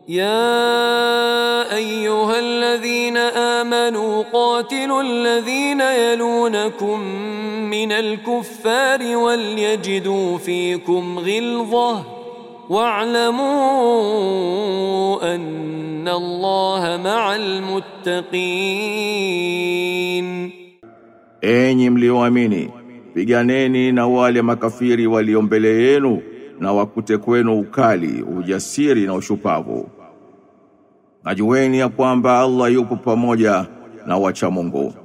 يا أيها الذين آمنوا قاتلوا الذين يلونكم من الكفار وليجدوا فيكم غلظة واعلموا أن الله مع المتقين. Enyi mlioamini, piganeni na wale makafiri walio mbele yenu na wakute kwenu ukali, ujasiri na ushupavu. Najueni ya kwamba Allah yupo pamoja na wacha Mungu.